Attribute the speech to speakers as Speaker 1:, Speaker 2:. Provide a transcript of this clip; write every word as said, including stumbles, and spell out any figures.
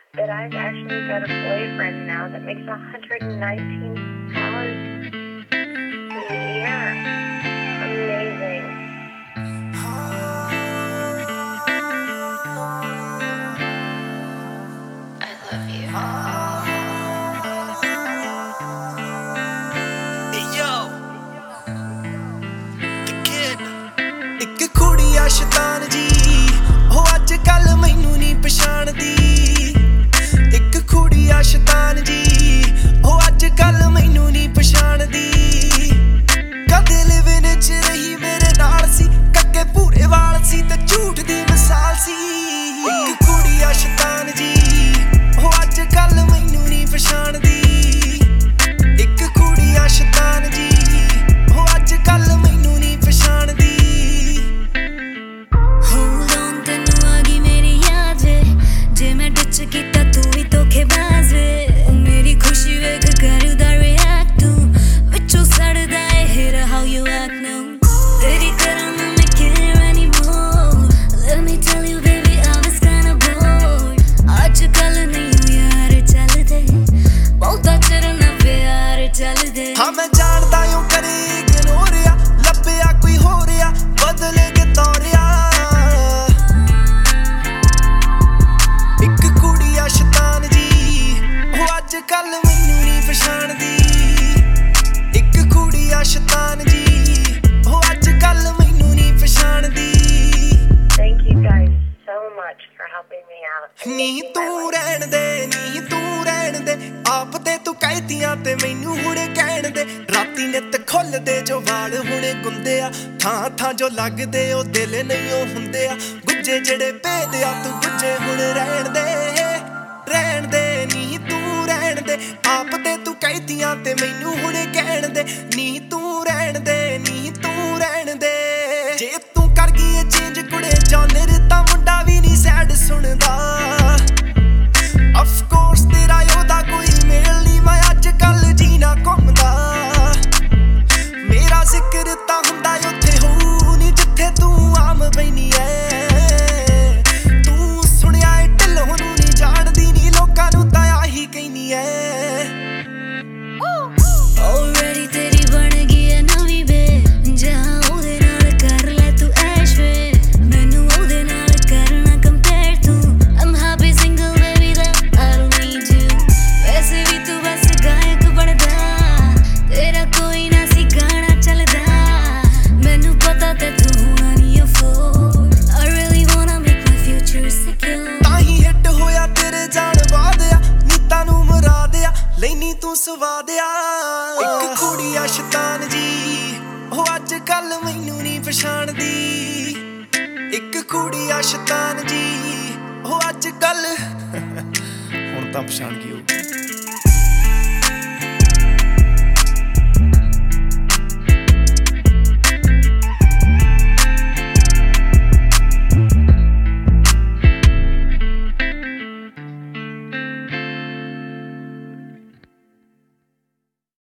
Speaker 1: that I've actually got a boyfriend now that makes one hundred nineteen dollars a year. Amazing. I love you.
Speaker 2: Hey yo, the kid. ਇੱਕ ਕੁੜੀ ਆ ਸ਼ੈਤਾਨ ਜੀ, ਉਹ ਅੱਜ ਕੱਲ ਮੈਨੂੰ ਨਹੀਂ ਪਛਾਣਦੀ। ਇੱਕ ਕੁੜੀ ਆ ਸ਼ੈਤਾਨ ਜੀ, ਉਹ ਅੱਜ ਕੱਲ ਮੈਨੂੰ ਨਹੀਂ ਪਛਾਣਦੀ। ਕਦੇ ਲਿਵਿੰਗ ਚ ਰਹੀ ਮੇਰੇ ਨਾਲ ਸੀ, ਕੱਕੇ ਪੂਰੇ ਵਾਲ ਸੀ ਤੇ ਝੂਠ ਦੀ ਮਿਸਾਲ ਸੀ। ਇੱਕ ਕੁੜੀ ਆ ਸ਼ੈਤਾਨ ਜੀ, ਉਹ ਅੱਜ ਕੱਲ ਮੈਨੂੰ ਨਹੀਂ ਪਛਾਣਦੀ। ਇੱਕ ਕੁੜੀ ਆ ਸ਼ੈਤਾਨ ਜੀ, ਉਹ ਅੱਜ ਕੱਲ ਮੈਨੂੰ ਨਹੀਂ ਪਛਾਣਦੀ।
Speaker 3: Hold on, ਤੈਨੂੰ ਆ ਗਈ ਮੇਰੀ ਯਾਦ ਵੇ, ਜੇ ਮੈਂ ਡਿਚ ਕੀਤਾ ਤੂੰ ਵੀ ਧੋਖੇਬਾਜ਼ ਵੇ। ਮੇਰੀ ਖੁਸ਼ੀ ਵੇਖ ਕਰਦਾ react ਤੂੰ, ਵਿੱਚੋਂ ਸੜਦਾ ਏ hear how you act now। ਤੇਰੀ ਤਰ੍ਹਾਂ ਨਾ ਮੈਂ care anymore, let me tell you baby I was kinda bored। ਅੱਜ ਕੱਲ ਨਹੀਂ ਯਾਰ ਚੱਲਦੇ, ਬਹੁਤਾ ਚਿਰ ਨਾ ਪਿਆਰ ਚੱਲਦੇ।
Speaker 2: ਹਾਂ ਮੈਂ ਜਾਣਦਾ ਓ ਕਰੇ ignore ਆ, ਲੱਭਿਆ ਕੋਈ ਹੋਰ ਆ ਬਦਲੇ ਕੇ ਤੋਰਿਆ। ਇੱਕ ਕੁੜੀ ਆ ਸ਼ੈਤਾਨ ਜੀ, ਉਹ ਅੱਜ ਕੱਲ ਮੈਨੂੰ ਨਹੀਂ ਪਛਾਣਦੀ। ਇੱਕ ਕੁੜੀ ਆ ਸ਼ੈਤਾਨ ਜੀ, ਉਹ ਅੱਜ ਕੱਲ ਮੈਨੂੰ ਨਹੀਂ ਪਛਾਣਦੀ।
Speaker 1: Thank you guys so much for helping me out.
Speaker 2: ਨੀ ਤੂੰ ਰਹਿਣ ਦੇ, ਨੀ ਤੂੰ ਰਹਿਣ ਦੇ, ਆਪ ਤੇ ਤੂੰ ਕਹਿਤੀਆਂ ਤੇ ਮੈਨੂੰ ਹੁਣੇ ਕਹਿਣ ਦੇ। ਰਾਤੀ ਨਿੱਤ ਖੁੱਲਦੇ ਜੋ ਵਾਲ ਹੁਣੇ ਗੁੰਦੇ ਆ, ਥਾਂ ਥਾਂ ਜੋ ਲੱਗਦੇ ਉਹ ਦਿਲ ਨਹੀਂ ਉਹ ਹੁੰਦੇ ਆ। ਗੁੱਜੇ ਜਿਹੜੇ ਭੇਦ ਆ ਤੂੰ ਗੁੱਜੇ ਹੁਣ ਰਹਿਣ ਦੇ, ਰਹਿਣ ਦੇ। ਨੀ ਤੂੰ ਰਹਿਣ ਦੇ, ਆਪ ਤੇ ਤੂੰ ਕਹਿਤੀਆਂ ਤੇ ਮੈਨੂੰ ਹੁਣੇ ਕਹਿਣ ਦੇ। ਨੀ ਤੂੰ ਰਹਿਣ ਦੇ, ਨੀ ਤੂੰ ਰਹਿਣ ਦੇ। ਜੇ ਤੂੰ ਕਰ ਗਈ ਏ ਚੇਂਜ ਕੁੜੇ ਜੌਨਰ, ਤਾਂ ਮੁੰਡਾ ਵੀ ਨਹੀਂ ਸੈਡ ਸੁਣਦਾ। Of course ਤੇਰਾ ਉਹਦਾ ਕੋਈ ਮੇਲ ਨਹੀਂ, ਮੈਂ ਅੱਜ ਕੱਲ ਜੀਣਾ ਘੁੰਮਦਾ। ਮੇਰਾ ਜ਼ਿਕਰ ਤਾਂ ਹੁੰਦਾ ਉੱਥੇ ਹੋਊ ਨੀ ਜਿੱਥੇ ਤੂੰ ਆਮ ਬੈਨੀ ਐ। ਤੂੰ ਸੁਣਿਆ ਏ ਢਿੱਲੋਂ ਨੂੰ ਨਹੀਂ ਜਾਣਦੀ, ਨੀ ਲੋਕਾਂ ਨੂੰ ਤਾਂ ਆਹੀ ਕਹਿਨੀ ਐ।
Speaker 3: Already ਤੇਰੀ ਬਣ ਗਈ ਐ ਨਵੀਂ ਵੇ, ਜਾ ਉਹਦੇ ਨਾਲ ਕਰ ਲੈ ਤੂੰ ਐਸ਼ ਵੇ। ਮੈਨੂੰ ਉਹਦੇ ਨਾਲ ਕਰਨਾ compare ਤੂੰ, I'm happy single baby that I don't need you। ਵੈਸੇ ਵੀ ਤੂੰ ਬਸ ਗਾਇਕ ਬਣਦਾ, ਤੇਰਾ ਕੋਈ ਨਾ ਸੀ ਗਾਣਾ ਚੱਲਦਾ। ਮੈਨੂੰ ਪਤਾ ਤੇ ਤੂੰ ਹੋਣਾ ਨਹੀਂ afford, I really wanna make my future secure।
Speaker 2: ਤਾਂ ਹੀ ਹਿੱਟ ਹੋਇਆ ਤੇਰੇ ਜਾਣ ਬਾਅਦ ਆ, ਨੀਤਾਂ ਨੂੰ ਮੁਰਾਦ ਆ ਲੈਨੀ ਤੂੰ ਸਵਾਦ ਆ। ਇੱਕ ਕੁੜੀ ਆ ਸ਼ੈਤਾਨ ਜੀ, ਉਹ ਅੱਜ ਕੱਲ ਮੈਨੂੰ ਨਹੀਂ ਪਛਾਣਦੀ। ਇੱਕ ਕੁੜੀ ਆ ਸ਼ੈਤਾਨ ਜੀ, ਉਹ ਅੱਜ ਕੱਲ ਹੁਣ ਤਾਂ ਪਛਾਣ ਗਈ ਉਹ।